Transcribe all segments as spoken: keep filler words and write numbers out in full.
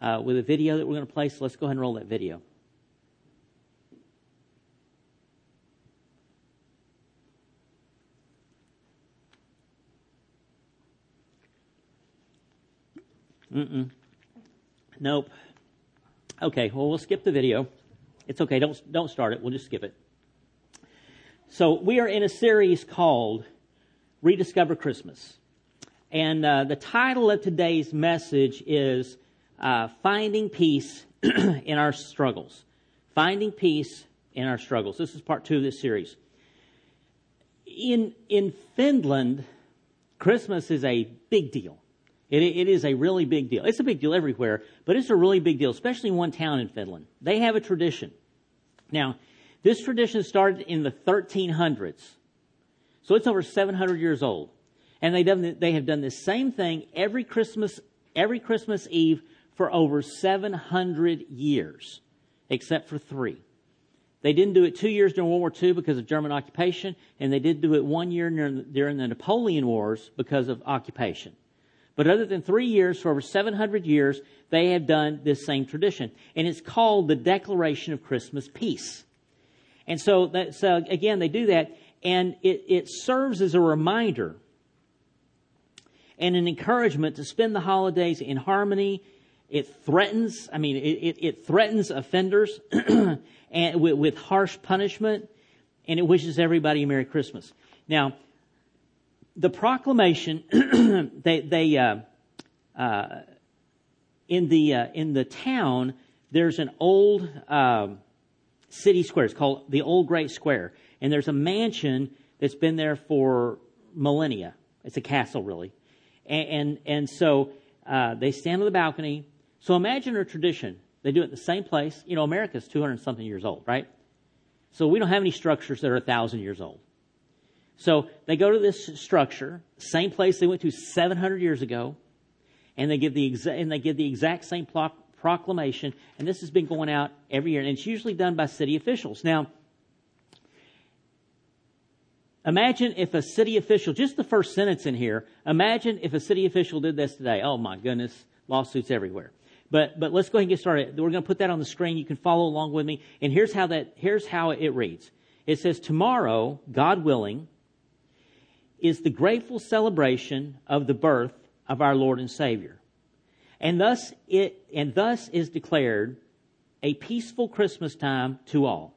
uh, with a video that we're going to play. So let's go ahead and roll that video. Mm-mm. Nope. Okay, well, we'll skip the video. It's okay. Don't don't start it. We'll just skip it. So we are in a series called Rediscover Christmas. And uh, the title of today's message is uh, Finding Peace in Our Struggles. Finding Peace in Our Struggles. This is part two of this series. In, in Finland, Christmas is a big deal. It, it is a really big deal. It's a big deal everywhere, but it's a really big deal, especially in one town in Finland. They have a tradition. Now, this tradition started in the thirteen hundreds. So it's over seven hundred years old. And they done, they have done the same thing every Christmas, every Christmas Eve for over seven hundred years, except for three. They didn't do it two years during World War Two because of German occupation, and they did do it one year during the Napoleon Wars because of occupation. But other than three years, for over seven hundred years, they have done this same tradition. And it's called the Declaration of Christmas Peace. And so, that, so again, they do that, and it, it serves as a reminder and an encouragement to spend the holidays in harmony. It threatens, I mean, it, it, it threatens offenders and with, with harsh punishment, and it wishes everybody a Merry Christmas. Now, the proclamation, they, they uh, uh, in the uh, in the town, there's an old uh, city square. It's called the Old Great Square, and there's a mansion that's been there for millennia. It's a castle, really, and and, and so uh, they stand on the balcony. So imagine a tradition. They do it in the same place. You know, America's two hundred something years old, right? So we don't have any structures that are a thousand years old. So they go to this structure, same place they went to seven hundred years ago, and they give the exa- and they give the exact same pro- proclamation. And this has been going out every year, and it's usually done by city officials. Now, imagine if a city official, just the first sentence in here, imagine if a city official did this today. Oh my goodness, lawsuits everywhere. But but let's go ahead and get started. We're going to put that on the screen. You can follow along with me. And here's how that here's how it reads. It says, tomorrow, God willing, is the grateful celebration of the birth of our Lord and Savior. And thus it and thus is declared a peaceful Christmas time to all.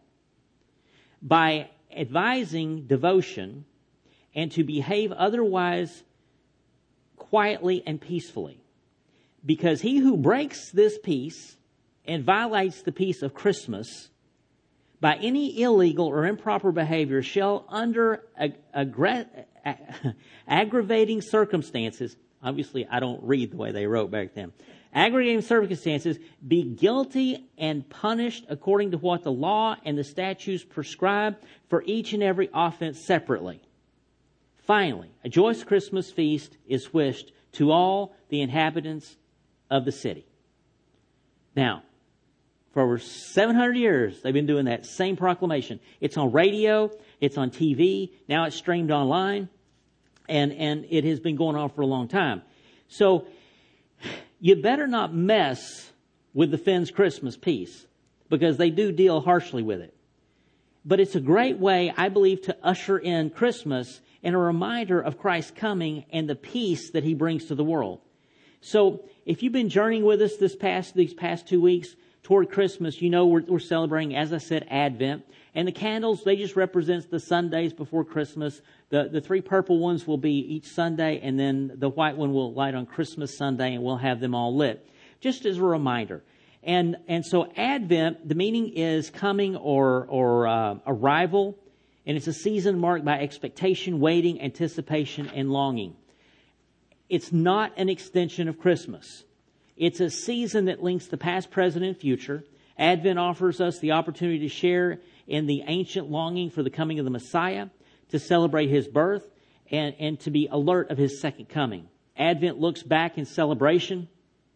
By advising devotion and to behave otherwise quietly and peacefully. Because he who breaks this peace and violates the peace of Christmas by any illegal or improper behavior shall, under ag- aggra- aggravating circumstances, obviously I don't read the way they wrote back then, aggravating circumstances, be guilty and punished according to what the law and the statutes prescribe for each and every offense separately. Finally, a joyous Christmas feast is wished to all the inhabitants of the city. Now, for over seven hundred years, they've been doing that same proclamation. It's on radio, it's on T V, now it's streamed online, and, and it has been going on for a long time. So, you better not mess with the Finns' Christmas peace, because they do deal harshly with it. But it's a great way, I believe, to usher in Christmas and a reminder of Christ's coming and the peace that He brings to the world. So, if you've been journeying with us this past these past two weeks toward Christmas, you know we're, we're celebrating, as I said, Advent. And the candles, they just represent the Sundays before Christmas. The, the three purple ones will be each Sunday, and then the white one will light on Christmas Sunday, and we'll have them all lit. Just as a reminder. And and so Advent, the meaning is coming or, or uh, arrival. And it's a season marked by expectation, waiting, anticipation, and longing. It's not an extension of Christmas. It's a season that links the past, present, and future. Advent offers us the opportunity to share in the ancient longing for the coming of the Messiah, to celebrate His birth, and, and to be alert of His second coming. Advent looks back in celebration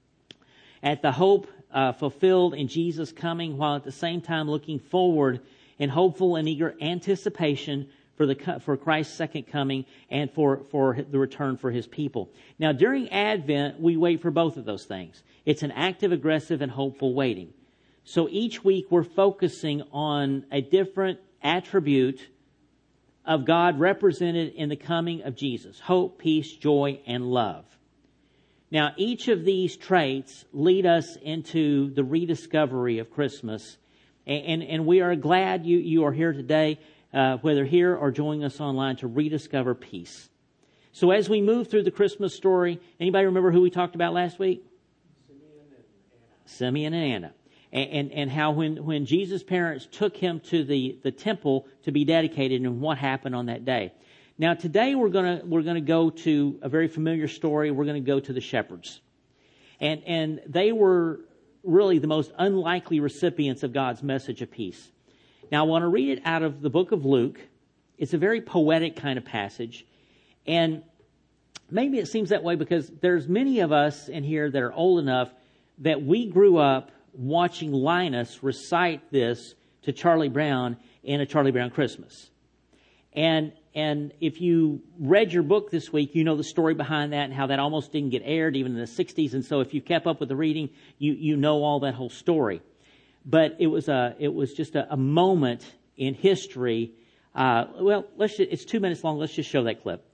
at the hope uh, fulfilled in Jesus' coming, while at the same time looking forward in hopeful and eager anticipation for the for Christ's second coming and for, for the return for His people. Now, during Advent, we wait for both of those things. It's an active, aggressive, and hopeful waiting. So each week we're focusing on a different attribute of God represented in the coming of Jesus: hope, peace, joy, and love. Now, each of these traits lead us into the rediscovery of Christmas. And, and, and we are glad you, you are here today, uh, whether here or joining us online, to rediscover peace. So as we move through the Christmas story, anybody remember who we talked about last week? Simeon and Anna. Simeon and Anna. And, and, and how when, when Jesus' parents took him to the, the temple to be dedicated and what happened on that day. Now today we're gonna we're gonna go to a very familiar story. We're gonna go to the shepherds. And and they were really the most unlikely recipients of God's message of peace. Now I want to read it out of the book of Luke. It's a very poetic kind of passage. And maybe it seems that way because there's many of us in here that are old enough that we grew up watching Linus recite this to Charlie Brown in A Charlie Brown Christmas. And and if you read your book this week, you know the story behind that and how that almost didn't get aired even in the sixties. And so if you kept up with the reading, you you know all that whole story. But it was a it was just a, a moment in history. Uh, well, let's just, it's two minutes long. Let's just show that clip.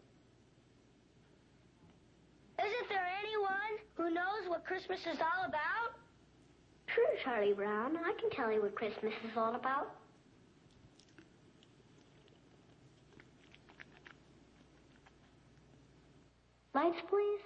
Isn't there anyone who knows what Christmas is all about? Sure, Charlie Brown. I can tell you what Christmas is all about. Lights, please.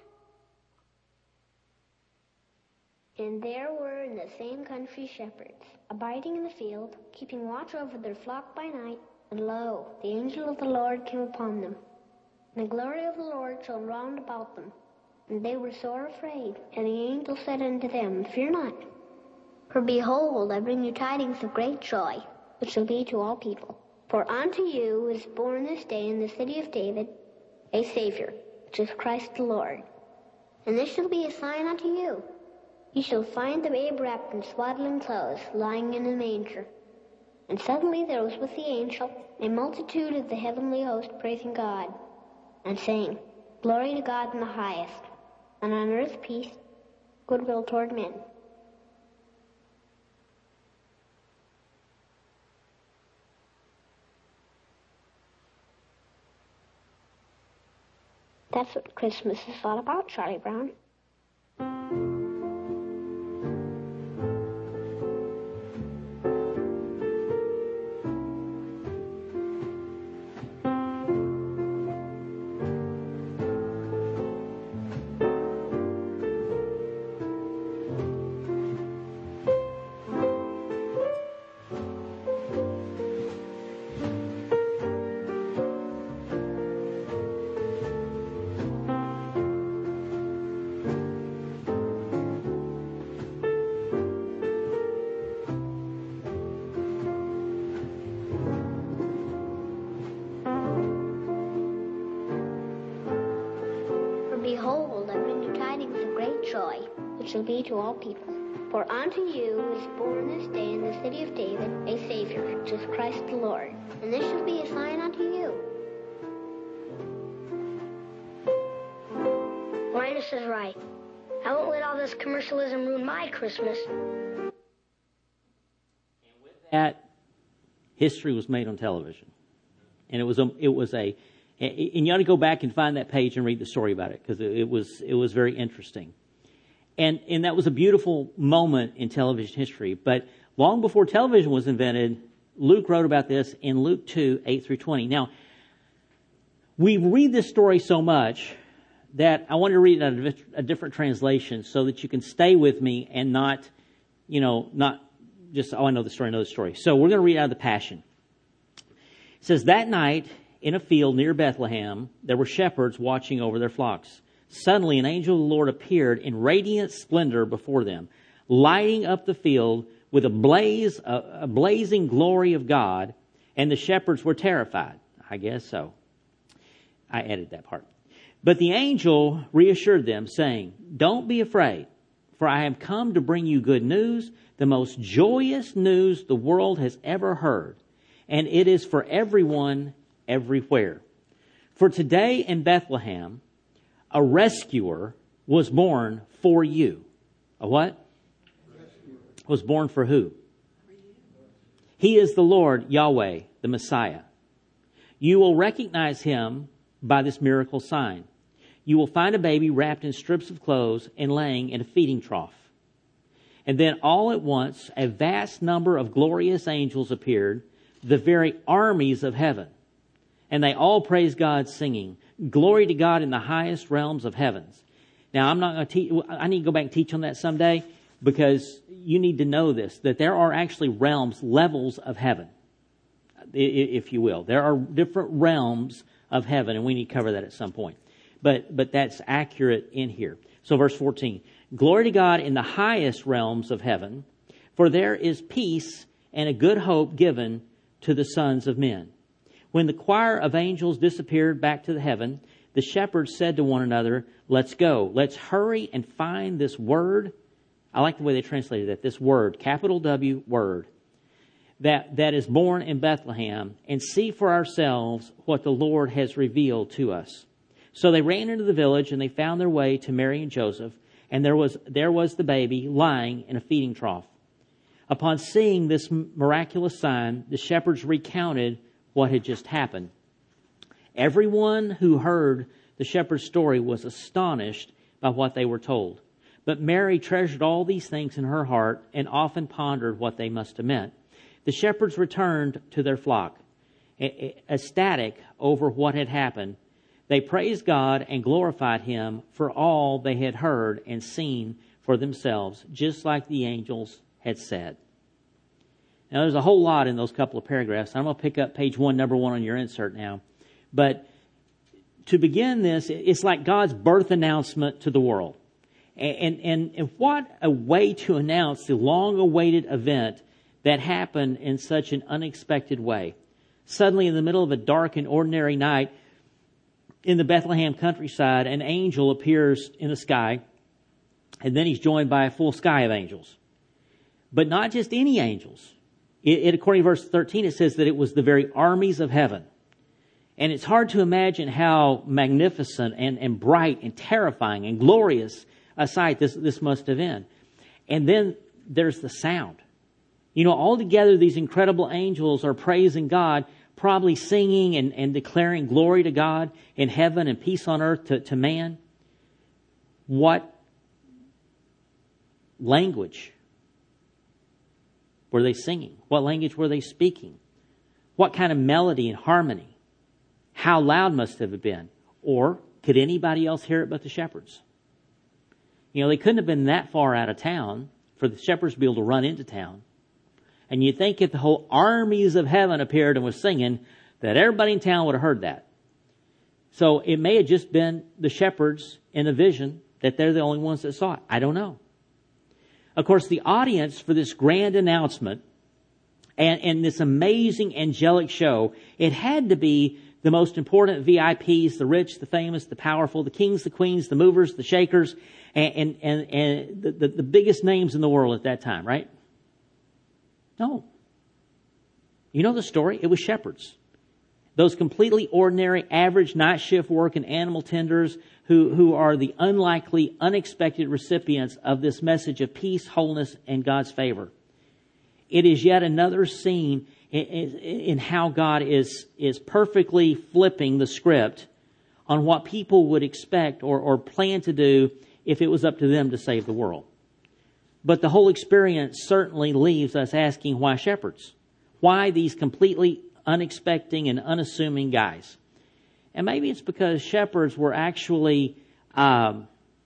And there were in the same country shepherds, abiding in the field, keeping watch over their flock by night. And lo, the angel of the Lord came upon them. And the glory of the Lord shone round about them. And they were sore afraid. And the angel said unto them, Fear not. For behold, I bring you tidings of great joy, which shall be to all people. For unto you is born this day in the city of David a Savior, which is Christ the Lord. And this shall be a sign unto you. Ye shall find the babe wrapped in swaddling clothes, lying in a manger. And suddenly there was with the angel a multitude of the heavenly host praising God, and saying, Glory to God in the highest, and on earth peace, goodwill toward men. That's what Christmas is all about, Charlie Brown. Behold, I bring you tidings of great joy, which shall be to all people. For unto you is born this day in the city of David a Savior, which is Christ the Lord. And this shall be a sign unto you. Linus is right. I won't let all this commercialism ruin my Christmas. And with that, history was made on television. And it was a, it was a, and you ought to go back and find that page and read the story about it, because it was it was very interesting. And and that was a beautiful moment in television history. But long before television was invented, Luke wrote about this in Luke two, eight through twenty. Now, we read this story so much that I wanted to read it out of a different translation so that you can stay with me and not, you know, not just, oh, I know the story, I know the story. So we're going to read out of the Passion. It says, that night, in a field near Bethlehem, there were shepherds watching over their flocks. Suddenly, an angel of the Lord appeared in radiant splendor before them, lighting up the field with a blaze, a, a blazing glory of God, and the shepherds were terrified. I guess so. I added that part. But the angel reassured them, saying, Don't be afraid, for I have come to bring you good news, the most joyous news the world has ever heard. And it is for everyone everywhere. For today in Bethlehem, a rescuer was born for you. A what? Rescuer. Was born for who? He is the Lord Yahweh, the Messiah. You will recognize him by this miracle sign. You will find a baby wrapped in strips of clothes and laying in a feeding trough. And then all at once, a vast number of glorious angels appeared, the very armies of heaven. And they all praised God, singing, "Glory to God in the highest realms of heavens." Now, I'm not going to teach, I need to go back and teach on that someday, because you need to know this, that there are actually realms, levels of heaven, if you will. There are different realms of heaven, and we need to cover that at some point. But but that's accurate in here. So verse fourteen, "Glory to God in the highest realms of heaven, for there is peace and a good hope given to the sons of men." When the choir of angels disappeared back to the heaven, the shepherds said to one another, "Let's go. Let's hurry and find this word." I like the way they translated that. This word, capital W, word, that, that is born in Bethlehem, and see for ourselves what the Lord has revealed to us. So they ran into the village, and they found their way to Mary and Joseph, and there was there was the baby lying in a feeding trough. Upon seeing this miraculous sign, the shepherds recounted what had just happened. Everyone who heard the shepherd's story was astonished by what they were told. But Mary treasured all these things in her heart and often pondered what they must have meant. The shepherds returned to their flock, ecstatic over what had happened. They praised God and glorified him for all they had heard and seen for themselves, just like the angels had said. Now, there's a whole lot in those couple of paragraphs. I'm going to pick up page one, number one on your insert now. But to begin this, it's like God's birth announcement to the world. And, and, and what a way to announce the long-awaited event that happened in such an unexpected way. Suddenly, in the middle of a dark and ordinary night, in the Bethlehem countryside, an angel appears in the sky, and then he's joined by a full sky of angels. But not just any angels. It, it, according to verse thirteen, it says that it was the very armies of heaven. And it's hard to imagine how magnificent and, and bright and terrifying and glorious a sight this, this must have been. And then there's the sound. You know, all together these incredible angels are praising God, probably singing and, and declaring glory to God in heaven and peace on earth to, to man. What language were they singing? What language were they speaking? What kind of melody and harmony? How loud must it have been? Or could anybody else hear it but the shepherds? You know, they couldn't have been that far out of town for the shepherds to be able to run into town. And you'd think if the whole armies of heaven appeared and was singing, that everybody in town would have heard that. So it may have just been the shepherds in a vision that they're the only ones that saw it. I don't know. Of course, the audience for this grand announcement and, and this amazing angelic show, it had to be the most important V I Ps, the rich, the famous, the powerful, the kings, the queens, the movers, the shakers, and, and, and, and the, the, the biggest names in the world at that time, right? No. You know the story? It was shepherds. Those completely ordinary, average night shift working animal tenders who, who are the unlikely, unexpected recipients of this message of peace, wholeness, and God's favor. It is yet another scene in, in, in how God is, is perfectly flipping the script on what people would expect or, or plan to do if it was up to them to save the world. But the whole experience certainly leaves us asking, why shepherds? Why these completely unexpecting and unassuming guys? And maybe it's because shepherds were actually, um,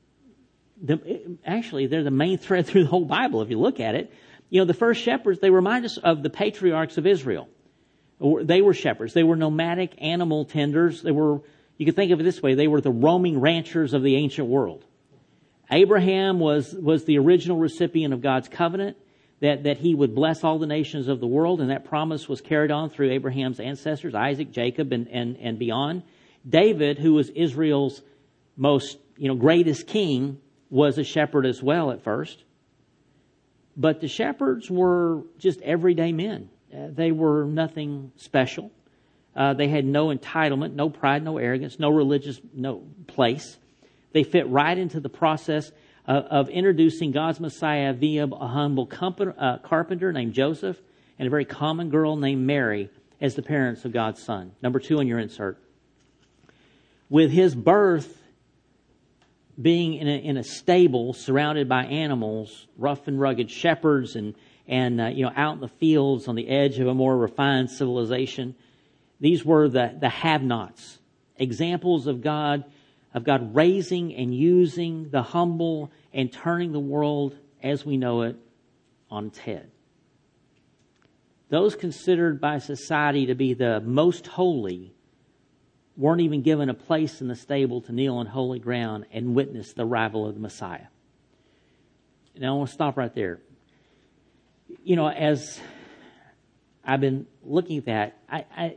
the, actually they're the main thread through the whole Bible if you look at it. You know, the first shepherds, they remind us of the patriarchs of Israel. They were shepherds. They were nomadic animal tenders. They were, you could think of it this way, they were the roaming ranchers of the ancient world. Abraham was, was the original recipient of God's covenant, that, that he would bless all the nations of the world, and that promise was carried on through Abraham's ancestors, Isaac, Jacob, and, and, and beyond. David, who was Israel's most, you know, greatest king, was a shepherd as well at first. But the shepherds were just everyday men. Uh, they were nothing special. Uh, they had no entitlement, no pride, no arrogance, no religious no place. They fit right into the process of, of introducing God's Messiah via a humble comp- uh, carpenter named Joseph and a very common girl named Mary as the parents of God's Son. Number two in your insert. With his birth being in a, in a stable surrounded by animals, rough and rugged shepherds, and and uh, you know out in the fields on the edge of a more refined civilization, these were the the have-nots, examples of God of God raising and using the humble and turning the world as we know it on its head. Those considered by society to be the most holy weren't even given a place in the stable to kneel on holy ground and witness the arrival of the Messiah. Now I want to stop right there. You know, as I've been looking at that, I, I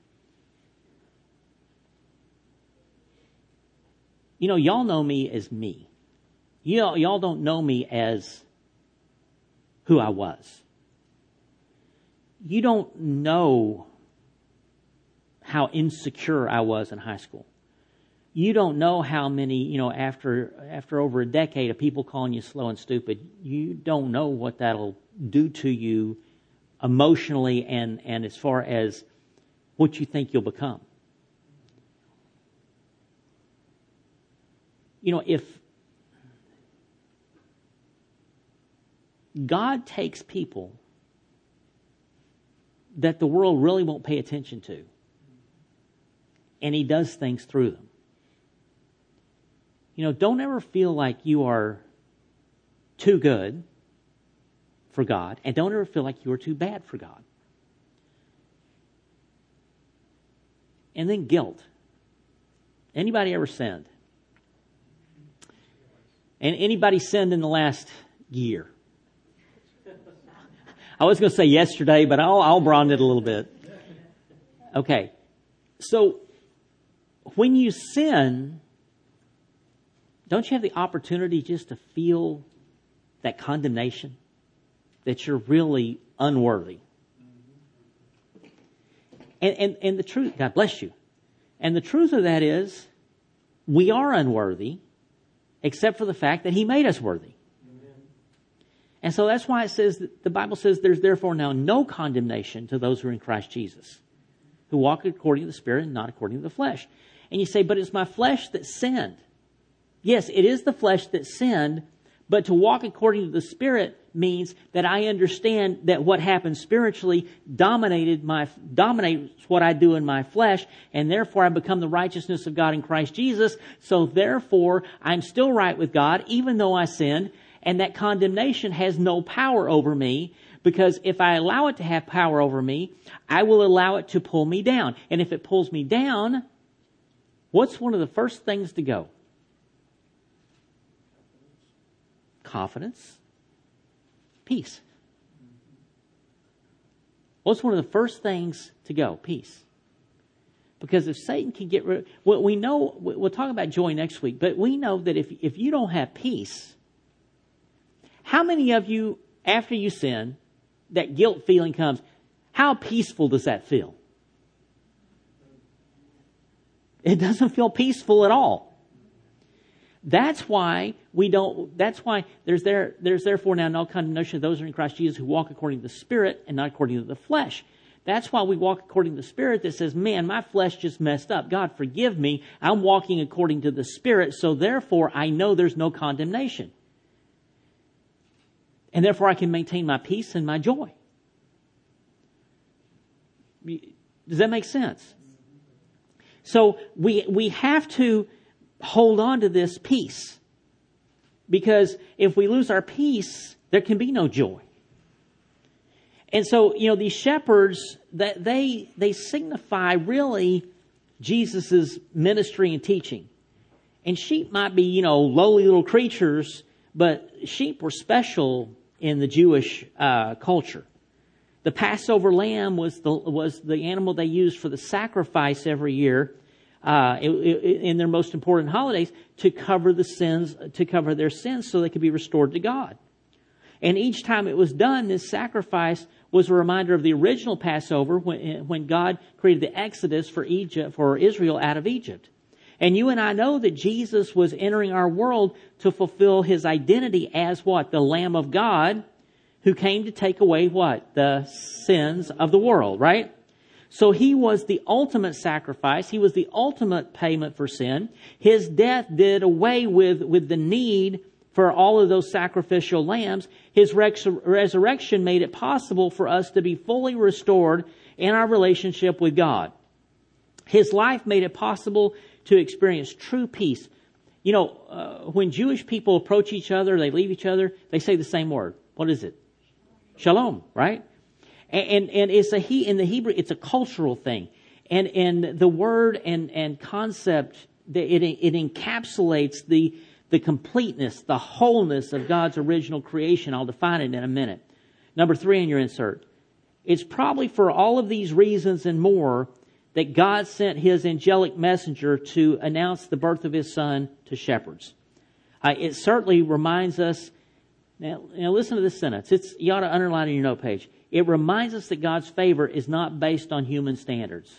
you know, y'all know me as me. You know, y'all don't know me as who I was. You don't know how insecure I was in high school. You don't know how many, you know, after after over a decade of people calling you slow and stupid, you don't know what that'll do to you emotionally and, and as far as what you think you'll become. You know, if God takes people that the world really won't pay attention to, and He does things through them. You know, don't ever feel like you are too good for God, and don't ever feel like you are too bad for God. And then guilt. Anybody ever sinned? And anybody sinned in the last year? I was going to say yesterday, but I'll, I'll broaden it a little bit. Okay. So, when you sin, don't you have the opportunity just to feel that condemnation? That you're really unworthy. And, and, and the truth, God bless you. And the truth of that is, we are unworthy, except for the fact that He made us worthy. Amen. And so that's why it says, that the Bible says, there's therefore now no condemnation to those who are in Christ Jesus, who walk according to the Spirit and not according to the flesh. And you say, but it's my flesh that sinned. Yes, it is the flesh that sinned, but to walk according to the Spirit means that I understand that what happens spiritually dominated my dominates what I do in my flesh, and therefore I become the righteousness of God in Christ Jesus. So therefore, I'm still right with God, even though I sinned, and that condemnation has no power over me, because if I allow it to have power over me, I will allow it to pull me down. And if it pulls me down, what's one of the first things to go? Confidence. Peace. What's one of the first things to go? Peace. Because if Satan can get rid of... Well, we know... We'll talk about joy next week, but we know that if, if you don't have peace, how many of you, after you sin, that guilt feeling comes, how peaceful does that feel? It doesn't feel peaceful at all. That's why we don't, that's why there's there, there's therefore now no condemnation of those who are in Christ Jesus who walk according to the Spirit and not according to the flesh. That's why we walk according to the Spirit that says, man, my flesh just messed up. God, forgive me. I'm walking according to the Spirit, so therefore I know there's no condemnation. And therefore I can maintain my peace and my joy. Does that make sense? So we we have to hold on to this peace. Because if we lose our peace, there can be no joy. And so, you know, these shepherds, that they they signify really Jesus' ministry and teaching. And sheep might be, you know, lowly little creatures, but sheep were special in the Jewish uh, culture. The Passover lamb was the was the animal they used for the sacrifice every year. Uh, in their most important holidays, to cover the sins, to cover their sins so they could be restored to God. And each time it was done, this sacrifice was a reminder of the original Passover when, when God created the Exodus for Egypt, for Israel out of Egypt. And you and I know that Jesus was entering our world to fulfill his identity as what? The Lamb of God who came to take away what? The sins of the world, right? So he was the ultimate sacrifice. He was the ultimate payment for sin. His death did away with, with the need for all of those sacrificial lambs. His res- resurrection made it possible for us to be fully restored in our relationship with God. His life made it possible to experience true peace. You know, uh, when Jewish people approach each other, they leave each other, they say the same word. What is it? Shalom, right? And, and, and it's a he in the Hebrew, it's a cultural thing. And, and the word and, and concept, it, it encapsulates the, the completeness, the wholeness of God's original creation. I'll define it in a minute. Number three in your insert. It's probably for all of these reasons and more that God sent his angelic messenger to announce the birth of his son to shepherds. Uh, it certainly reminds us, now, now listen to this sentence. It's, you ought to underline it in your note page. It reminds us that God's favor is not based on human standards.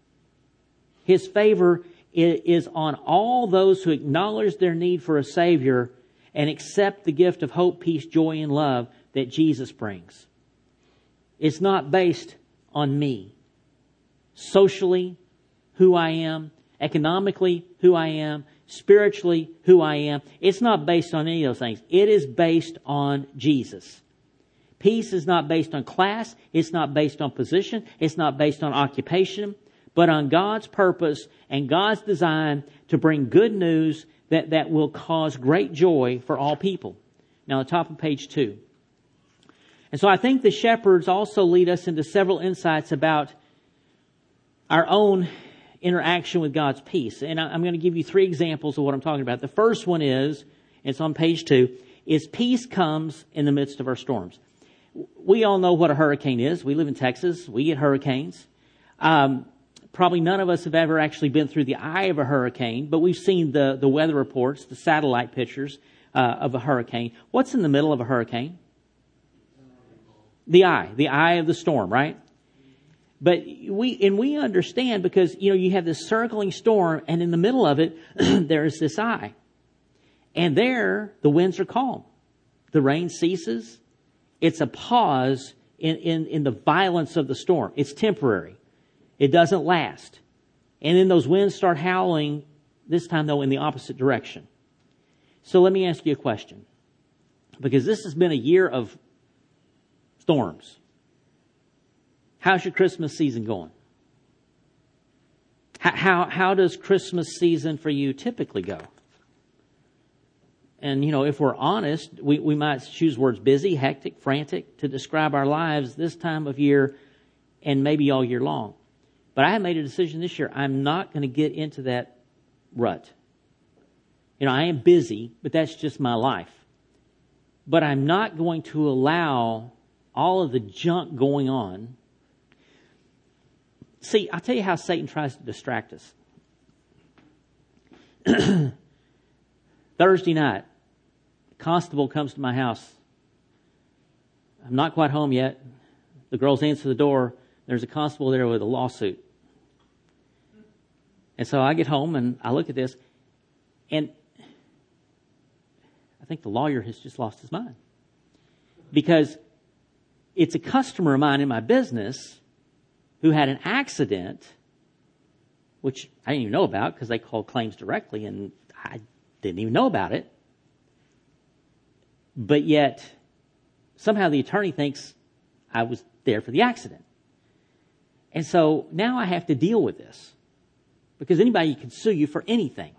His favor is on all those who acknowledge their need for a Savior and accept the gift of hope, peace, joy, and love that Jesus brings. It's not based on me. Socially, who I am. Economically, who I am. Spiritually, who I am. It's not based on any of those things. It is based on Jesus. Peace is not based on class. It's not based on position. It's not based on occupation. But on God's purpose and God's design to bring good news that, that will cause great joy for all people. Now, on the top of page two. And so I think the shepherds also lead us into several insights about our own interaction with God's peace. And I'm going to give you three examples of what I'm talking about. The first one is, it's on page two, is peace comes in the midst of our storms. We all know what a hurricane is. We live in Texas. We get hurricanes. Um, probably none of us have ever actually been through the eye of a hurricane, but we've seen the, the weather reports, the satellite pictures uh, of a hurricane. What's in the middle of a hurricane? The eye. The eye of the storm, right? But we, and we understand because, you know, you have this circling storm and in the middle of it, there's this eye. And there, the winds are calm. The rain ceases. It's a pause in, in, in the violence of the storm. It's temporary. It doesn't last. And then those winds start howling, this time though in the opposite direction. So let me ask you a question. Because this has been a year of storms. How's your Christmas season going? How, how, how does Christmas season for you typically go? And, you know, if we're honest, we, we might choose words busy, hectic, frantic to describe our lives this time of year and maybe all year long. But I have made a decision this year. I'm not going to get into that rut. You know, I am busy, but that's just my life. But I'm not going to allow all of the junk going on. See, I'll tell you how Satan tries to distract us. Thursday night, a constable comes to my house. I'm not quite home yet. The girls answer the door. There's a constable there with a lawsuit. And so I get home and I look at this, and I think the lawyer has just lost his mind. Because it's a customer of mine in my business who had an accident, which I didn't even know about because they called claims directly and I didn't even know about it. But yet, somehow the attorney thinks I was there for the accident. And so now I have to deal with this because anybody can sue you for anything.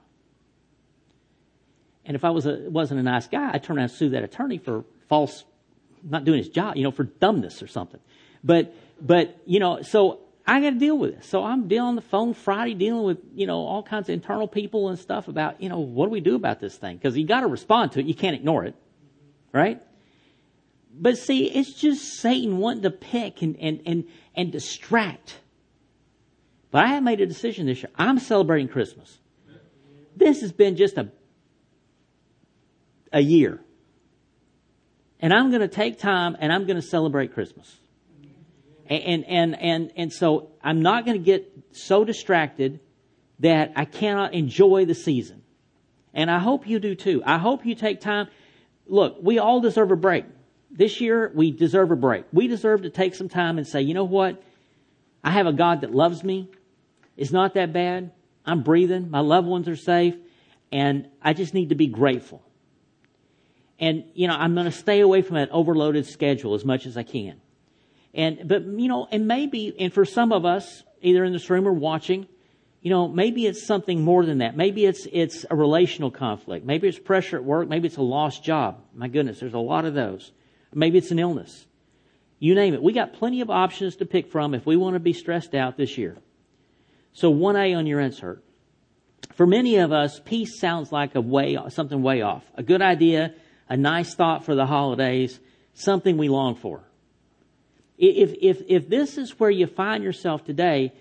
And if I was a, wasn't a nice guy, I'd turn around and sue that attorney for false, not doing his job, you know, for dumbness or something. But, but, you know, so I got to deal with this. So I'm dealing on the phone Friday, dealing with, you know, all kinds of internal people and stuff about, you know, what do we do about this thing? Because you got to respond to it. You can't ignore it. Right? But see, it's just Satan wanting to pick and, and, and, and distract. But I have made a decision this year. I'm celebrating Christmas. This has been just a, a year. and I'm going to take time and I'm going to celebrate Christmas. And, and, and, and so I'm not going to get so distracted that I cannot enjoy the season. And I hope you do too. I hope you take time. Look, we all deserve a break. This year, we deserve a break. We deserve to take some time and say, you know what? I have a God that loves me. It's not that bad. I'm breathing. My loved ones are safe. And I just need to be grateful. And, you know, I'm going to stay away from that overloaded schedule as much as I can. And, but, you know, and maybe, and for some of us, either in this room or watching, you know, maybe it's something more than that. Maybe it's, it's a relational conflict. Maybe it's pressure at work. Maybe it's a lost job. My goodness, there's a lot of those. Maybe it's an illness. You name it. We got plenty of options to pick from if we want to be stressed out this year. So one A on your insert. For many of us, peace sounds like a way, something way off. A good idea, a nice thought for the holidays, something we long for. If, if, if this is where you find yourself today,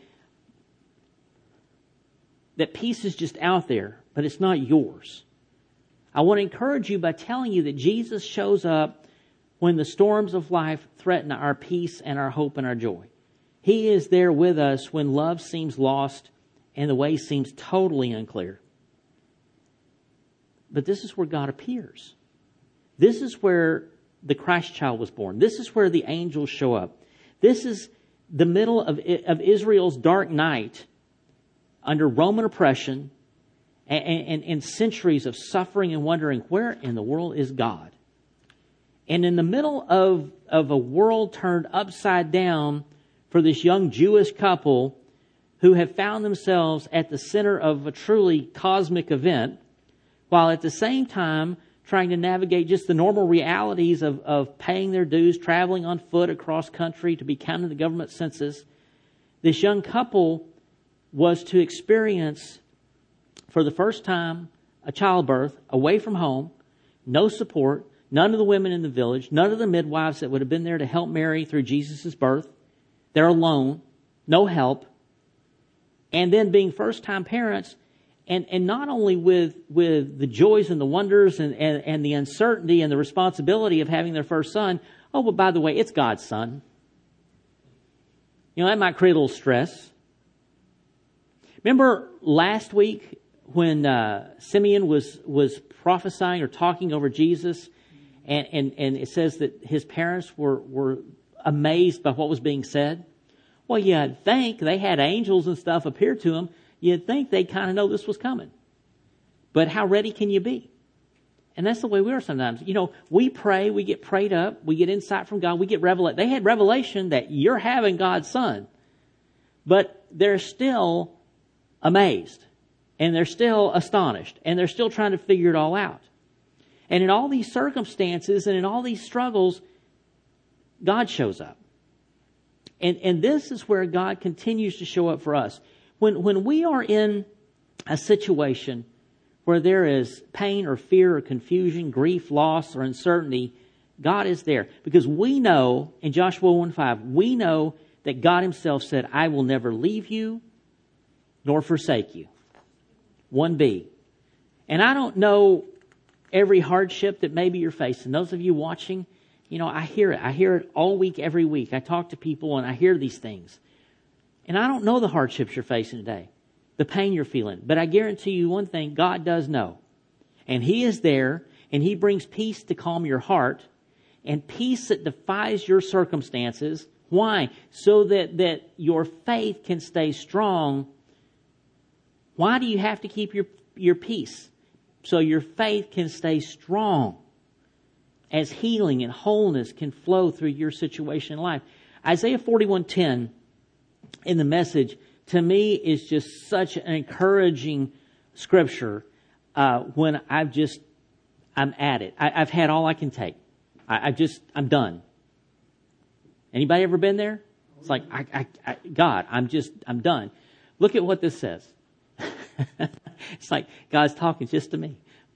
that peace is just out there, but it's not yours, I want to encourage you by telling you that Jesus shows up when the storms of life threaten our peace and our hope and our joy. He is there with us when love seems lost and the way seems totally unclear. But this is where God appears. This is where the Christ child was born. This is where the angels show up. This is the middle of, of Israel's dark night under Roman oppression and, and, and centuries of suffering and wondering, where in the world is God? And in the middle of, of a world turned upside down for this young Jewish couple who have found themselves at the center of a truly cosmic event, while at the same time trying to navigate just the normal realities of, of paying their dues, traveling on foot across country to be counted in the government census, this young couple was to experience, for the first time, a childbirth away from home, no support, none of the women in the village, none of the midwives that would have been there to help Mary through Jesus' birth. They're alone, no help. And then being first-time parents, and, and not only with, with the joys and the wonders and, and, and the uncertainty and the responsibility of having their first son, oh, but by the way, it's God's son. You know, that might create a little stress. Remember last week when uh, Simeon was, was prophesying or talking over Jesus, and, and, and it says that his parents were, were amazed by what was being said? Well, you'd think they had angels and stuff appear to them. You'd think they'd kind of know this was coming. But how ready can you be? And that's the way we are sometimes. You know, we pray, we get prayed up, we get insight from God, we get revelation. They had revelation that you're having God's son. But they're still amazed. And they're still astonished. And they're still trying to figure it all out. And in all these circumstances and in all these struggles, God shows up. And, and this is where God continues to show up for us. When, when we are in a situation where there is pain or fear or confusion, grief, loss, or uncertainty, God is there. Because we know, in Joshua one five, we know that God himself said, I will never leave you nor forsake you. one B. And I don't know every hardship that maybe you're facing. Those of you watching, you know, I hear it. I hear it all week, every week. I talk to people and I hear these things. And I don't know the hardships you're facing today, the pain you're feeling. But I guarantee you one thing, God does know. And he is there, and he brings peace to calm your heart, and peace that defies your circumstances. Why? So that, that your faith can stay strong. Why do you have to keep your, your peace? So your faith can stay strong, as healing and wholeness can flow through your situation in life. Isaiah forty-one ten in the Message, to me, is just such an encouraging scripture uh, when I've just, I'm at it. I, I've had all I can take. I, I just, I'm done. Anybody ever been there? It's like, I, I, I, God, I'm just, I'm done. Look at what this says. It's like God's talking just to me.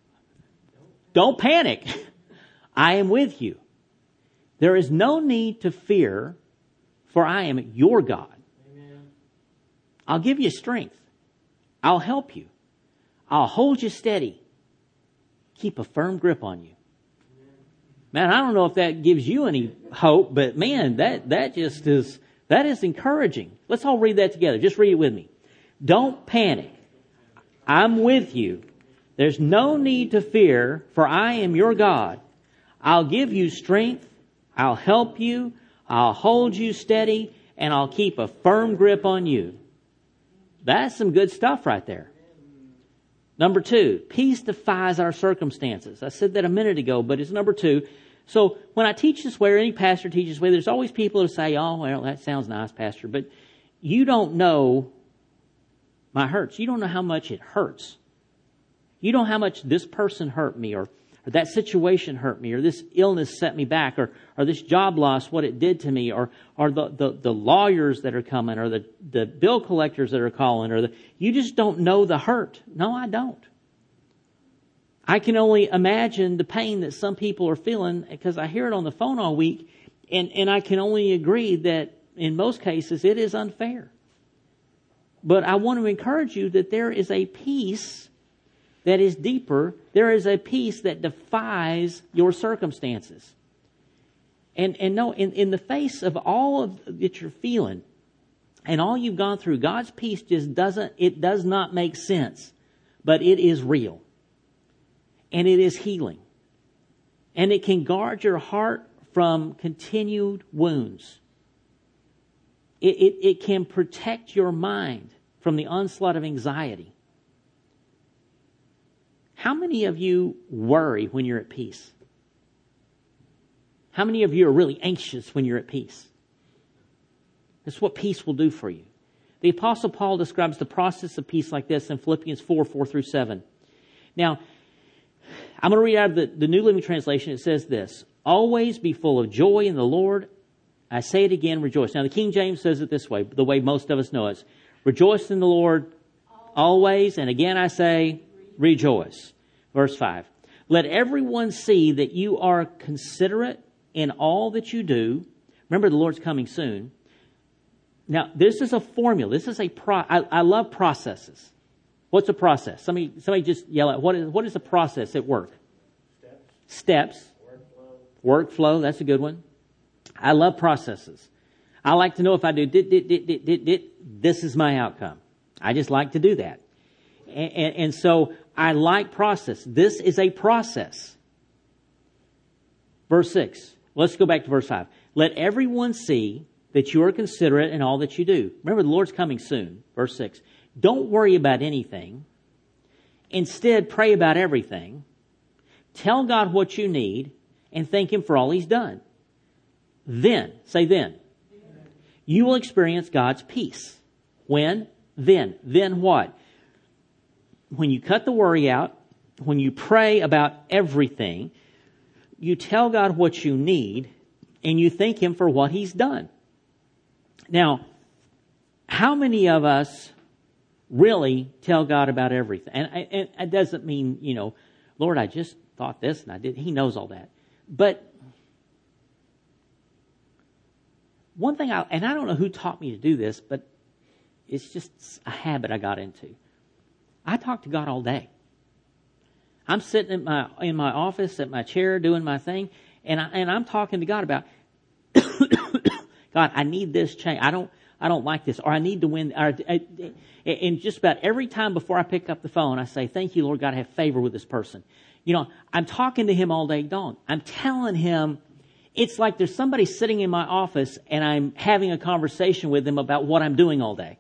Don't panic. I am with you. There is no need to fear, for I am your God. Amen. I'll give you strength. I'll help you. I'll hold you steady. Keep a firm grip on you. Amen. Man, I don't know if that gives you any hope, but man, that, that just is, that is encouraging. Let's all read that together. Just read it with me. Don't panic. I'm with you. There's no need to fear, for I am your God. I'll give you strength. I'll help you. I'll hold you steady, and I'll keep a firm grip on you. That's some good stuff right there. Number two, peace defies our circumstances. I said that a minute ago, but it's number two. So when I teach this way, or any pastor teaches this way, there's always people who say, oh, well, that sounds nice, Pastor, but you don't know my hurts. You don't know how much it hurts. You don't know how much this person hurt me, or, or that situation hurt me, or this illness set me back, or, or this job loss, what it did to me, or, or the, the, the lawyers that are coming, or the, the bill collectors that are calling, or the, you just don't know the hurt. No, I don't. I can only imagine the pain that some people are feeling because I hear it on the phone all week, and, and I can only agree that in most cases it is unfair. But I want to encourage you that there is a peace that is deeper. There is a peace that defies your circumstances. And and no, in, in the face of all of that you're feeling and all you've gone through, God's peace just doesn't, it does not make sense. But it is real. And it is healing. And it can guard your heart from continued wounds. It, it, it can protect your mind from the onslaught of anxiety. How many of you worry when you're at peace? How many of you are really anxious when you're at peace? That's what peace will do for you. The Apostle Paul describes the process of peace like this in Philippians four, four through seven. Now, I'm going to read out of the, the New Living Translation. It says this: always be full of joy in the Lord. I say it again, rejoice. Now, the King James says it this way, the way most of us know it. Rejoice in the Lord always. And again, I say, rejoice. Verse five. Let everyone see that you are considerate in all that you do. Remember, the Lord's coming soon. Now, this is a formula. This is a pro. I, I love processes. What's a process? Somebody, somebody just yell out. What is, what is a process at work? Steps. Steps. Workflow. Workflow. That's a good one. I love processes. I like to know if I do dit, dit, dit, dit, dit, dit, this is my outcome. I just like to do that. And, and, and so I like process. This is a process. Verse six. Let's go back to verse five. Let everyone see that you are considerate in all that you do. Remember, the Lord's coming soon. Verse six. Don't worry about anything. Instead, pray about everything. Tell God what you need and thank Him for all He's done. Then, say then, you will experience God's peace. When? Then. Then what? When you cut the worry out, when you pray about everything, you tell God what you need and you thank Him for what He's done. Now, how many of us really tell God about everything? And, and it doesn't mean, you know, Lord, I just thought this and I did. He knows all that. But one thing, I, and I don't know who taught me to do this, but it's just a habit I got into. I talk to God all day. I'm sitting in my in my office at my chair doing my thing, and I, and I'm talking to God about God. I need this change. I don't I don't like this, or I need to win. Or, and just about every time before I pick up the phone, I say, "Thank you, Lord God, I have favor with this person." You know, I'm talking to Him all day long. I'm telling Him. It's like there's somebody sitting in my office and I'm having a conversation with them about what I'm doing all day.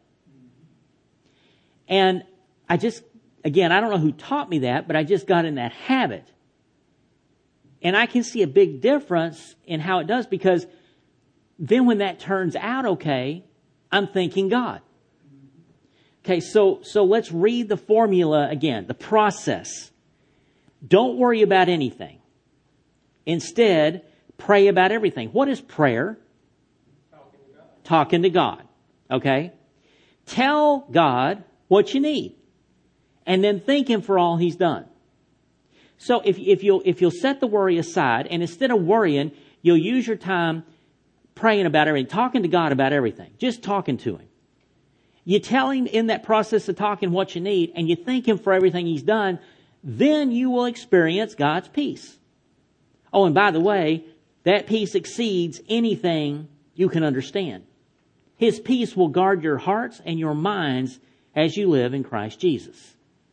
And I just, again, I don't know who taught me that, but I just got in that habit. And I can see a big difference in how it does, because then when that turns out okay, I'm thanking God. Okay, so, so let's read the formula again, the process. Don't worry about anything. Instead, pray about everything. What is prayer? Talking to God. Talking to God. Okay? Tell God what you need. And then thank Him for all He's done. So if, if you'll, if you'll set the worry aside, and instead of worrying, you'll use your time praying about everything, talking to God about everything, just talking to Him. You tell Him in that process of talking what you need, and you thank Him for everything He's done, then you will experience God's peace. Oh, and by the way, that peace exceeds anything you can understand. His peace will guard your hearts and your minds as you live in Christ Jesus.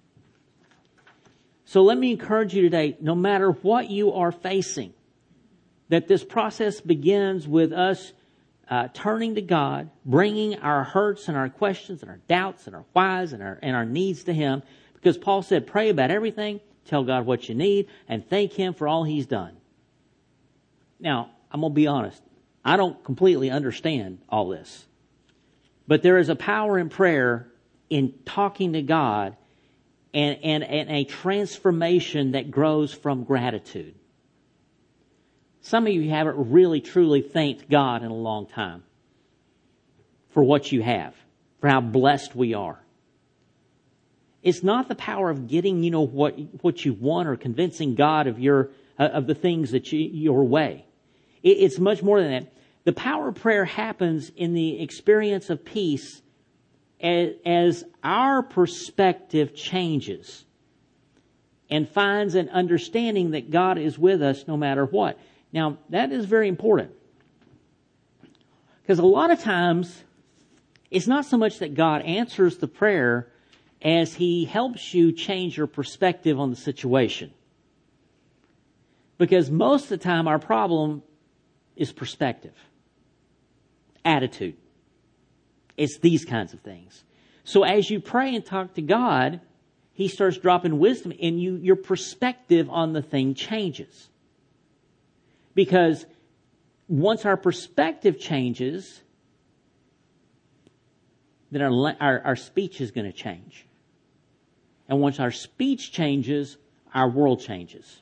So let me encourage you today, no matter what you are facing, that this process begins with us uh, turning to God, bringing our hurts and our questions and our doubts and our whys and our, and our needs to Him. Because Paul said, pray about everything, tell God what you need, and thank Him for all He's done. Now, I'm going to be honest. I don't completely understand all this. But there is a power in prayer in talking to God and, and, and a transformation that grows from gratitude. Some of you haven't really truly thanked God in a long time for what you have, for how blessed we are. It's not the power of getting, you know, what what you want or convincing God of your uh, of the things that you, your way. It, it's much more than that. The power of prayer happens in the experience of peace as, as our perspective changes and finds an understanding that God is with us no matter what. Now, that is very important. Because a lot of times, it's not so much that God answers the prayer as He helps you change your perspective on the situation. Because most of the time, our problem is perspective. Attitude. It's these kinds of things. So as you pray and talk to God, He starts dropping wisdom in you. Your perspective on the thing changes. Because once our perspective changes, then our, our, our speech is going to change. And once our speech changes, our world changes.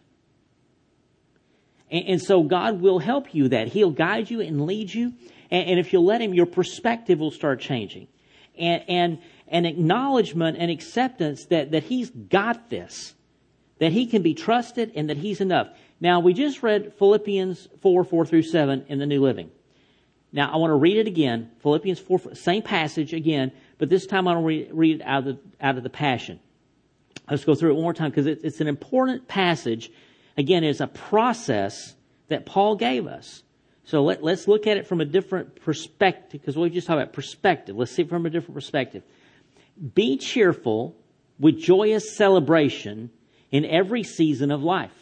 And, and so God will help you that. He'll guide you and lead you. And, and if you'll let Him, your perspective will start changing. And, and an acknowledgement and acceptance that, that He's got this. That He can be trusted and that He's enough. Now, we just read Philippians four, four through seven in the New Living. Now, I want to read it again. Philippians four, same passage again, but this time I want to read, read it out of, the, out of the Passion. Let's go through it one more time because it, it's an important passage. Again, it's a process that Paul gave us. So let, let's look at it from a different perspective because we just talked about perspective. Let's see it from a different perspective. Be cheerful with joyous celebration in every season of life.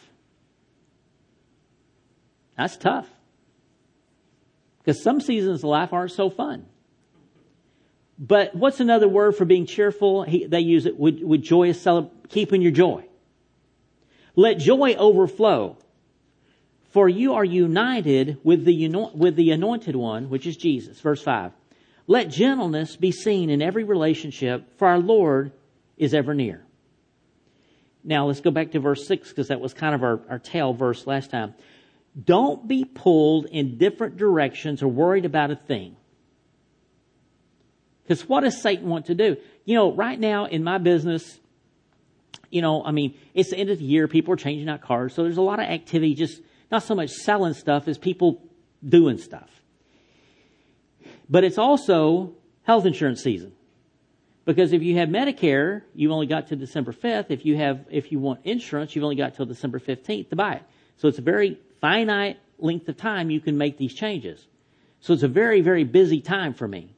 That's tough. Because some seasons of life aren't so fun. But what's another word for being cheerful? He, they use it with, with joyous celebration, keeping your joy. Let joy overflow. For you are united with the, with the anointed one, which is Jesus. Verse five. Let gentleness be seen in every relationship, for our Lord is ever near. Now let's go back to verse six, because that was kind of our, our tail verse last time. Don't be pulled in different directions or worried about a thing. Because what does Satan want to do? You know, right now in my business, you know, I mean, it's the end of the year. People are changing out cars. So there's a lot of activity, just not so much selling stuff as people doing stuff. But it's also health insurance season. Because if you have Medicare, you've only got to December fifth. If you have, if you want insurance, you've only got till December fifteenth to buy it. So it's a very finite length of time you can make these changes. So it's a very, very busy time for me.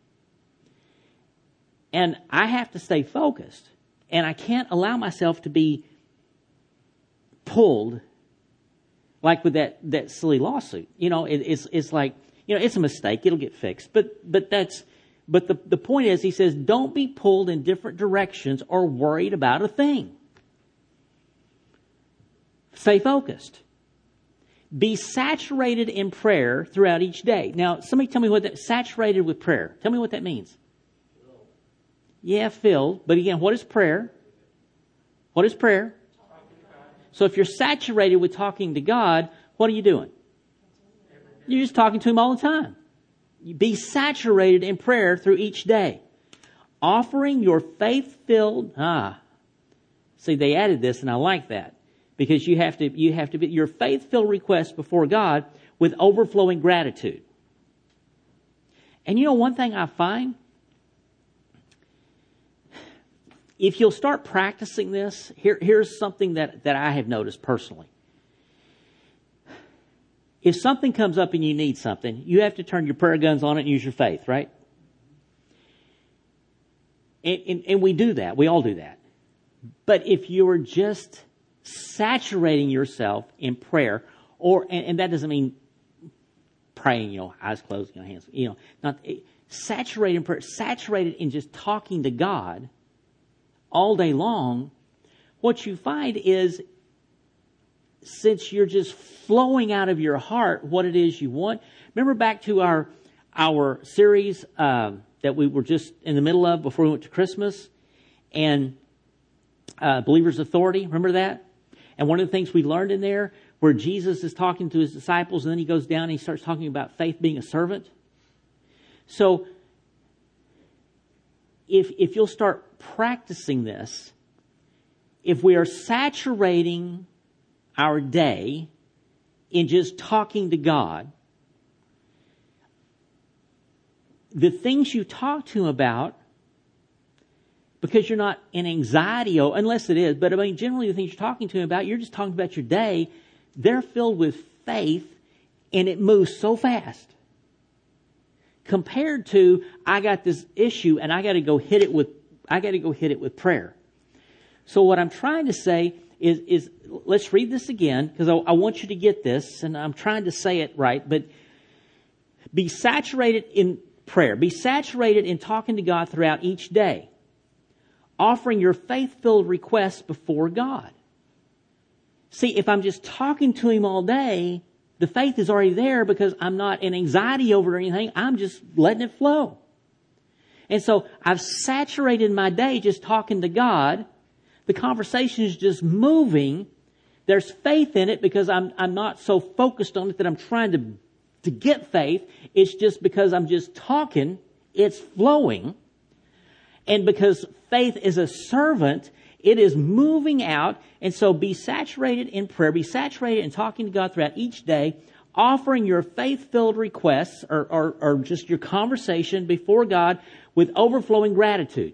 And I have to stay focused. And I can't allow myself to be pulled like with that, that silly lawsuit. You know, it, it's, it's like, you know, it's a mistake. It'll get fixed. But, but that's, but the, the point is, he says, don't be pulled in different directions or worried about a thing. Stay focused. Be saturated in prayer throughout each day. Now, somebody tell me what that, saturated with prayer. Tell me what that means. Yeah, filled. But again, what is prayer? What is prayer? So if you're saturated with talking to God, what are you doing? You're just talking to Him all the time. You be saturated in prayer through each day. Offering your faith-filled, ah, see, they added this and I like that. Because you have to, you have to be your faith-filled request before God with overflowing gratitude. And you know one thing I find? If you'll start practicing this, here, here's something that, that I have noticed personally. if something comes up and you need something, you have to turn your prayer guns on it and use your faith, right? And, and, and we do that. We all do that. But if you're just saturating yourself in prayer, or and, and that doesn't mean praying, you know, eyes closed, you know, hands, you know, not saturated in prayer, saturated in just talking to God all day long. What you find is, since you're just flowing out of your heart what it is you want. Remember back to our our series uh, that we were just in the middle of before we went to Christmas, and uh, Believer's Authority. Remember that? And one of the things we learned in there, where Jesus is talking to his disciples, and then he goes down and he starts talking about faith being a servant. So, if if you'll start practicing this, if we are saturating our day in just talking to God, the things you talk to him about, because you're not in anxiety, unless it is, but I mean, generally the things you're talking to him about, you're just talking about your day, they're filled with faith, and it moves so fast. Compared to, I got this issue and I got to go hit it with, I got to go hit it with prayer. So what I'm trying to say is, is let's read this again, because I, I want you to get this, and I'm trying to say it right, but be saturated in prayer. Be saturated in talking to God throughout each day, offering your faith-filled requests before God. See, if I'm just talking to him all day, the faith is already there because I'm not in anxiety over anything. I'm just letting it flow. And so I've saturated my day just talking to God. The conversation is just moving. There's faith in it because I'm I'm not so focused on it that I'm trying to, to get faith. It's just because I'm just talking, it's flowing. And because faith is a servant, it is moving out. And so be saturated in prayer. Be saturated in talking to God throughout each day, offering your faith-filled requests or, or, or just your conversation before God with overflowing gratitude.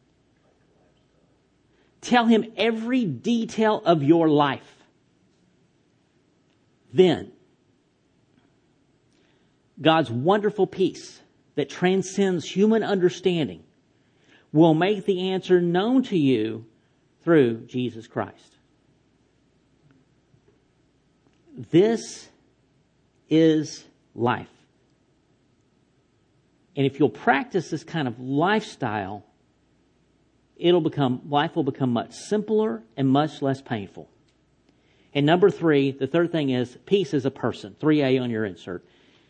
Tell him every detail of your life. Then, God's wonderful peace that transcends human understanding will make the answer known to you through Jesus Christ. This is life. And if you'll practice this kind of lifestyle, it'll become, life will become much simpler and much less painful. And number three, the third thing is, peace is a person. three A on your insert.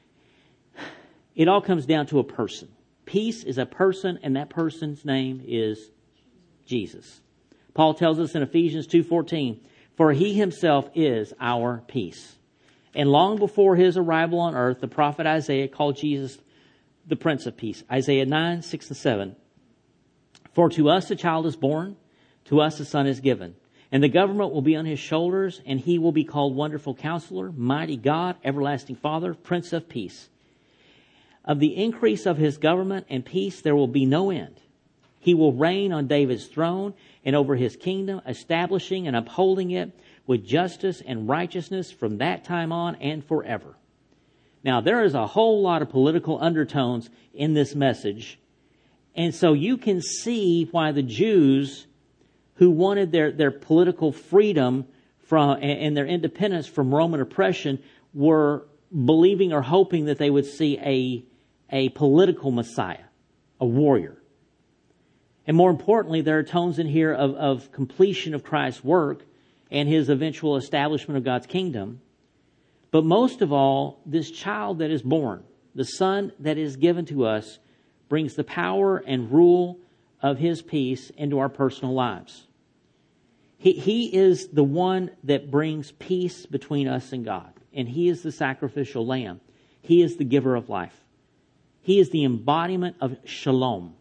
It all comes down to a person. Peace is a person, and that person's name is Jesus. Paul tells us in Ephesians two fourteen, for he himself is our peace. And long before his arrival on earth, the prophet Isaiah called Jesus the Prince of Peace. Isaiah nine, six and seven. For to us a child is born, to us a son is given, and the government will be on his shoulders, and he will be called Wonderful Counselor, Mighty God, Everlasting Father, Prince of Peace. Of the increase of his government and peace there will be no end. He will reign on David's throne and over his kingdom, establishing and upholding it with justice and righteousness from that time on and forever. Now, there is a whole lot of political undertones in this message. And so you can see why the Jews who wanted their, their political freedom from and their independence from Roman oppression were believing or hoping that they would see a, a political Messiah, a warrior. And more importantly, there are tones in here of, of completion of Christ's work and his eventual establishment of God's kingdom. But most of all, this child that is born, the son that is given to us, brings the power and rule of his peace into our personal lives. He, he is the one that brings peace between us and God. And he is the sacrificial lamb. He is the giver of life. He is the embodiment of shalom.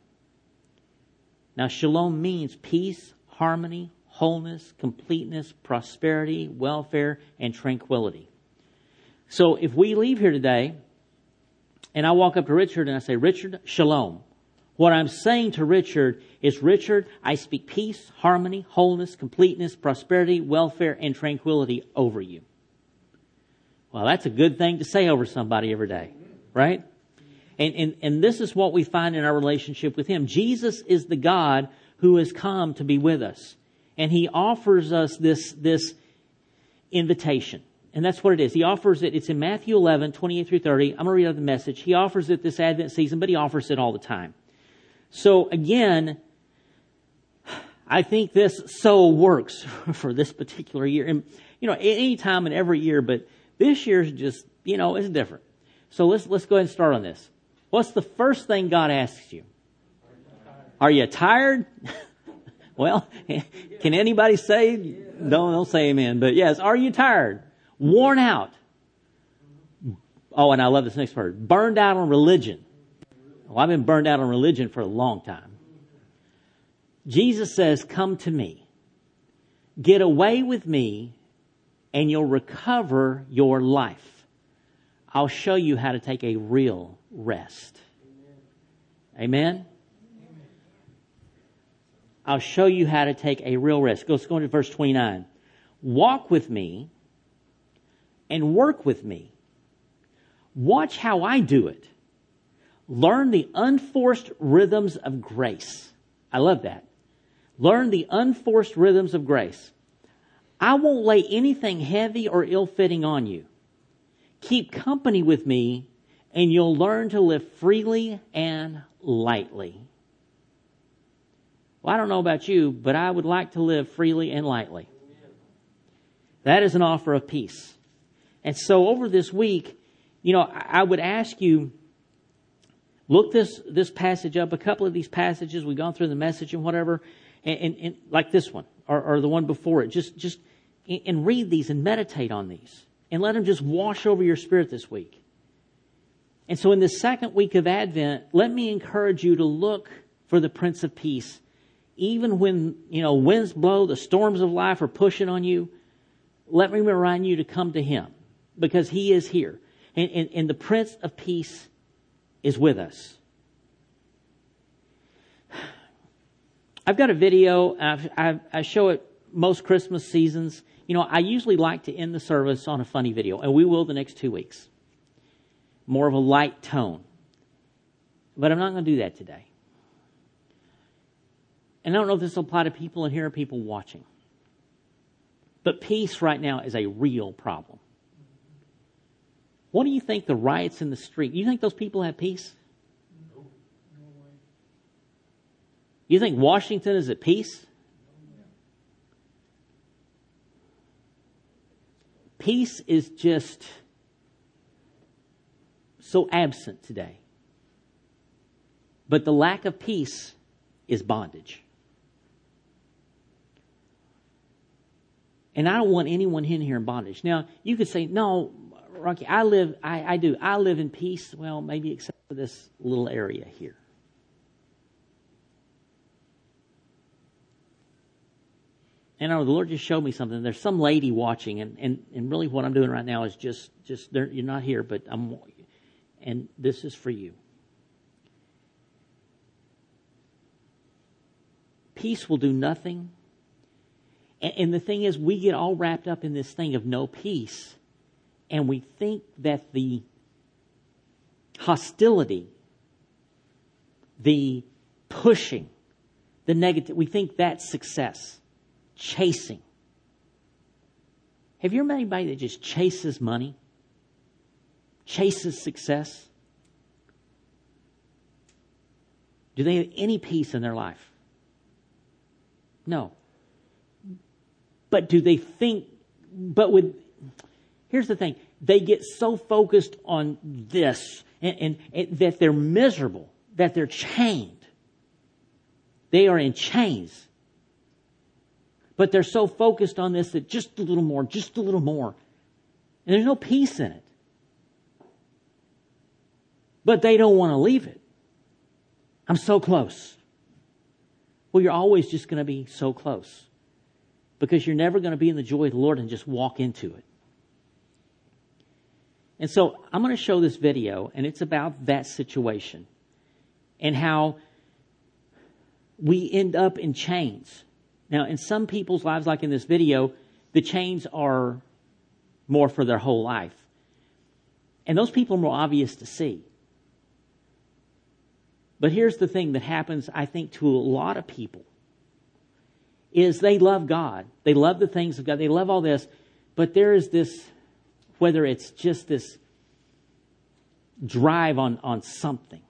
Now, shalom means peace, harmony, wholeness, completeness, prosperity, welfare, and tranquility. So if we leave here today, and I walk up to Richard and I say, Richard, shalom. What I'm saying to Richard is, Richard, I speak peace, harmony, wholeness, completeness, prosperity, welfare, and tranquility over you. Well, that's a good thing to say over somebody every day, right? And, and, and this is what we find in our relationship with Him. Jesus is the God who has come to be with us. And He offers us this, this invitation. And that's what it is. He offers it. It's in Matthew eleven, twenty-eight through thirty. I'm going to read out the message. He offers it this Advent season, but He offers it all the time. So again, I think this so works for this particular year. And, you know, any time and every year, but this year's just, you know, it's different. So let's, let's go ahead and start on this. What's the first thing God asks you? Are you tired? Well, can anybody say? Don't, don't say amen. But yes, are you tired? Worn out? Oh, and I love this next word. Burned out on religion. Well, I've been burned out on religion for a long time. Jesus says, come to me. Get away with me and you'll recover your life. I'll show you how to take a real rest. Amen? I'll show you how to take a real rest. Let's go into verse twenty-nine. Walk with me and work with me. Watch how I do it. Learn the unforced rhythms of grace. I love that. Learn the unforced rhythms of grace. I won't lay anything heavy or ill-fitting on you. Keep company with me and you'll learn to live freely and lightly. Well, I don't know about you, but I would like to live freely and lightly. That is an offer of peace. And so over this week, you know, I would ask you, look this, this passage up, a couple of these passages, we've gone through the message and whatever, and, and, and like this one, or, or the one before it, just, just, and read these and meditate on these. And let them just wash over your spirit this week. And so in the second week of Advent, let me encourage you to look for the Prince of Peace. Even when, you know, winds blow, the storms of life are pushing on you, let me remind you to come to Him because He is here. And, and, and the Prince of Peace is with us. I've got a video. I've, I've, I show it most Christmas seasons. You know, I usually like to end the service on a funny video, and we will the next two weeks. More of a light tone. But I'm not going to do that today. And I don't know if this will apply to people in here or people watching. But peace right now is a real problem. What do you think the riots in the street, you think those people have peace? No. No way. You think Washington is at peace? No. Peace is just so absent today. But the lack of peace is bondage. And I don't want anyone in here in bondage. Now, you could say, no, Rocky, I live, I, I do, I live in peace. Well, maybe except for this little area here. And I know the Lord just showed me something. There's some lady watching, and, and, and really what I'm doing right now is just, just you're not here, but I'm, and this is for you. Peace will do nothing. And, and the thing is, we get all wrapped up in this thing of no peace. And we think that the hostility, the pushing, the negative, we think that's success. Chasing. Have you ever met anybody that just chases money? Chases success? Do they have any peace in their life? No. But do they think, but with, here's the thing, they get so focused on this and, and, and that they're miserable, that they're chained. They are in chains. But they're so focused on this that just a little more, just a little more. And there's no peace in it. But they don't want to leave it. I'm so close. Well, you're always just going to be so close. Because you're never going to be in the joy of the Lord and just walk into it. And so I'm going to show this video, and it's about that situation. And how we end up in chains. Now, in some people's lives, like in this video, the chains are more for their whole life. And those people are more obvious to see. But here's the thing that happens, I think, to a lot of people, is they love God. They love the things of God. They love all this. But there is this, whether it's just this drive on, on something.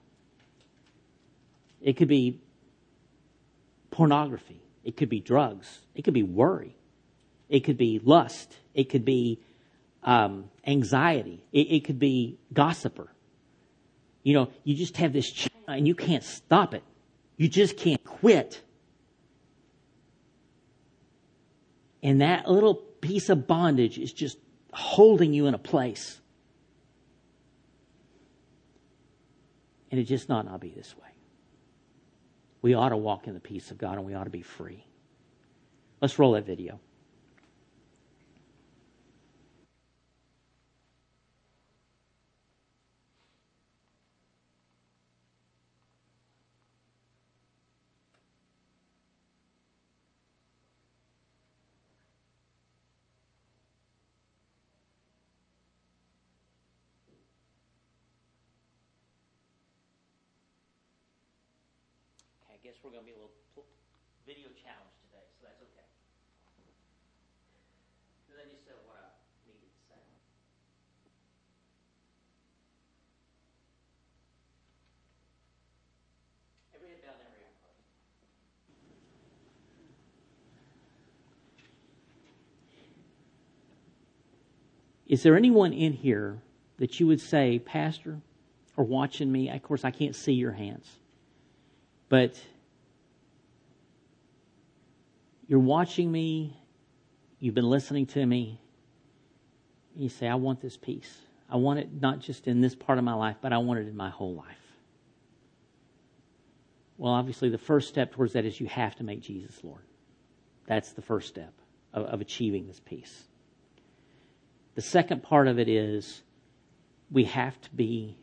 It could be pornography. It could be drugs. It could be worry. It could be lust. It could be um, anxiety. It, it could be gossiper. You know, you just have this chain and you can't stop it. You just can't quit. And that little piece of bondage is just holding you in a place. And it just ought not be this way. We ought to walk in the peace of God and we ought to be free. Let's roll that video. I guess we're going to be a little video challenge today, so that's okay. Because I just said what I needed to say. Every head down, every eye closed. Is there anyone in here that you would say, Pastor, or watching me? Of course, I can't see your hands. But you're watching me, you've been listening to me, and you say, I want this peace. I want it not just in this part of my life, but I want it in my whole life. Well, obviously, the first step towards that is you have to make Jesus Lord. That's the first step of, of achieving this peace. The second part of it is we have to be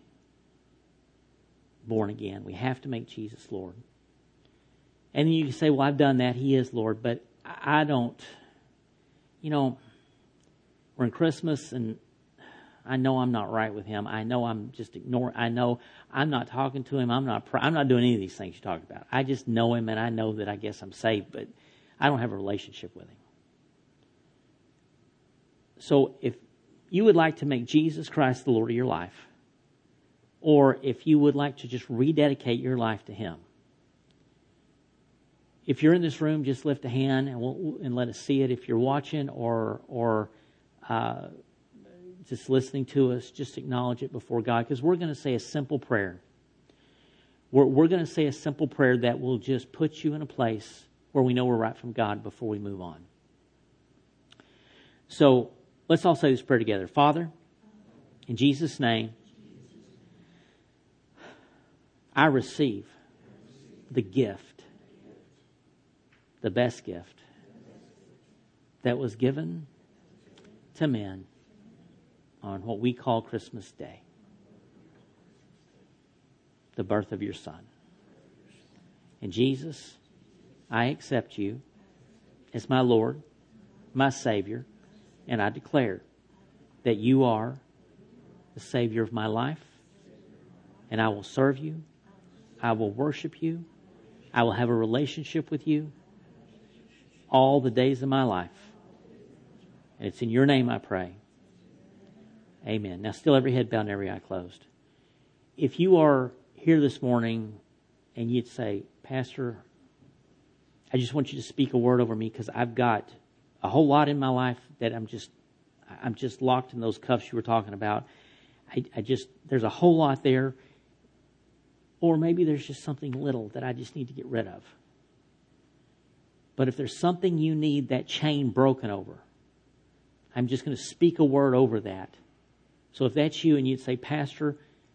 born again. We have to make Jesus Lord. And you can say, well, I've done that. He is Lord. But I don't, you know, we're in Christmas and I know I'm not right with Him. I know I'm just ignoring. I know I'm not talking to Him. I'm not I'm not doing any of these things you talk about. I just know Him and I know that I guess I'm saved, but I don't have a relationship with Him. So if you would like to make Jesus Christ the Lord of your life, or if you would like to just rededicate your life to Him, if you're in this room, just lift a hand and we'll, and let us see it. If you're watching or or uh, just listening to us, just acknowledge it before God, because we're going to say a simple prayer. We're, we're going to say a simple prayer that will just put you in a place where we know we're right from God before we move on. So let's all say this prayer together. Father, in Jesus' name, I receive the gift, the best gift that was given to men on what we call Christmas Day, the birth of your Son. And Jesus, I accept you as my Lord, my Savior, and I declare that you are the Savior of my life, and I will serve you. I will worship you. I will have a relationship with you all the days of my life. And it's in your name I pray. Amen. Now, still every head bowed and every eye closed. If you are here this morning and you'd say, Pastor, I just want you to speak a word over me because I've got a whole lot in my life that I'm just, I'm just locked in those cuffs you were talking about. I, I just, there's a whole lot there. Or maybe there's just something little that I just need to get rid of. But if there's something you need that chain broken over, I'm just going to speak a word over that. So if that's you and you'd say, Pastor,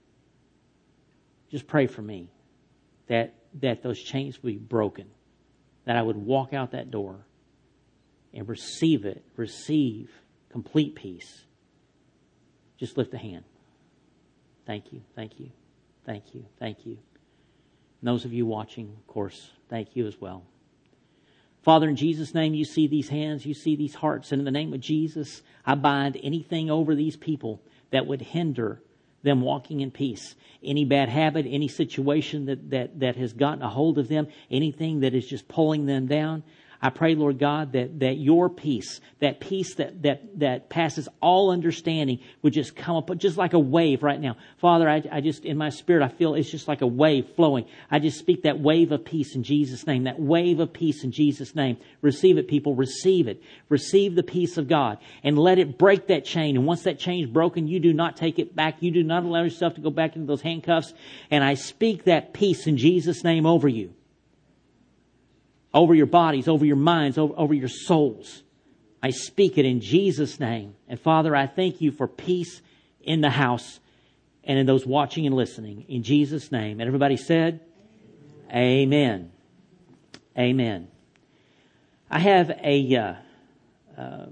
just pray for me that, that those chains would be broken, that I would walk out that door and receive it, receive complete peace. Just lift a hand. Thank you, thank you, thank you, thank you. And those of you watching, of course, thank you as well. Father, in Jesus' name, you see these hands, you see these hearts, and in the name of Jesus, I bind anything over these people that would hinder them walking in peace. Any bad habit, any situation that, that, that has gotten a hold of them, anything that is just pulling them down. I pray, Lord God, that, that your peace, that peace that, that, that passes all understanding would just come up just like a wave right now. Father, I, I just, in my spirit, I feel it's just like a wave flowing. I just speak that wave of peace in Jesus' name, that wave of peace in Jesus' name. Receive it, people. Receive it. Receive the peace of God and let it break that chain. And once that chain is broken, you do not take it back. You do not allow yourself to go back into those handcuffs. And I speak that peace in Jesus' name over you. Over your bodies, over your minds, over, over your souls. I speak it in Jesus' name. And Father, I thank you for peace in the house and in those watching and listening. In Jesus' name. And everybody said, Amen. Amen. I have a, uh, uh,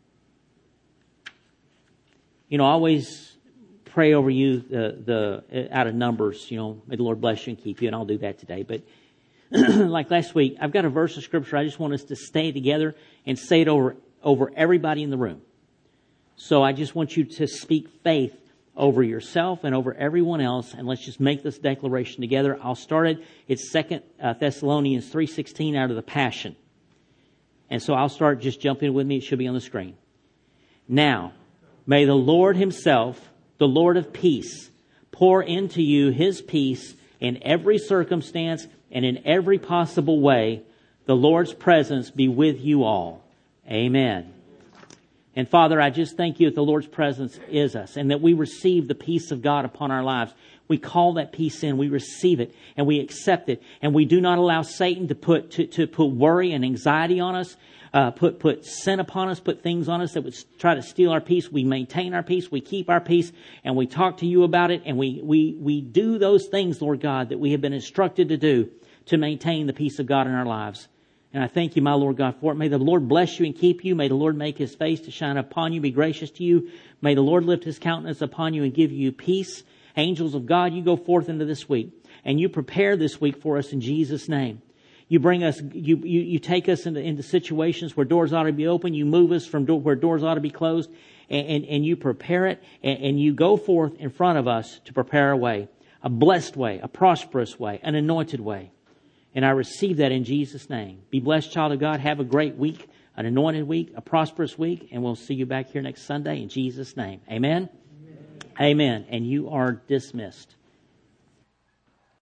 you know, I always pray over you the, the out of Numbers, you know, may the Lord bless you and keep you, and I'll do that today. But like last week, I've got a verse of Scripture. I just want us to stay together and say it over, over everybody in the room. So I just want you to speak faith over yourself and over everyone else, and let's just make this declaration together. I'll start it. It's Second Thessalonians three sixteen out of the Passion. And so I'll start, just jump in with me. It should be on the screen. Now, may the Lord Himself, the Lord of peace, pour into you His peace in every circumstance and in every possible way. The Lord's presence be with you all. Amen. And Father, I just thank you that the Lord's presence is us and that we receive the peace of God upon our lives. We call that peace in, we receive it, and we accept it. And we do not allow Satan to put to, to put worry and anxiety on us, uh, put put sin upon us, put things on us that would try to steal our peace. We maintain our peace, we keep our peace, and we talk to you about it, and we we we do those things, Lord God, that we have been instructed to do to maintain the peace of God in our lives. And I thank you, my Lord God, for it. May the Lord bless you and keep you. May the Lord make His face to shine upon you, be gracious to you. May the Lord lift His countenance upon you and give you peace. Angels of God, you go forth into this week, and you prepare this week for us in Jesus' name. You bring us, you you, you take us into, into situations where doors ought to be open. You move us from door, where doors ought to be closed, and, and, and you prepare it, and, and you go forth in front of us to prepare a way, a blessed way, a prosperous way, an anointed way. And I receive that in Jesus' name. Be blessed, child of God. Have a great week, an anointed week, a prosperous week. And we'll see you back here next Sunday in Jesus' name. Amen? Amen. Amen. And you are dismissed.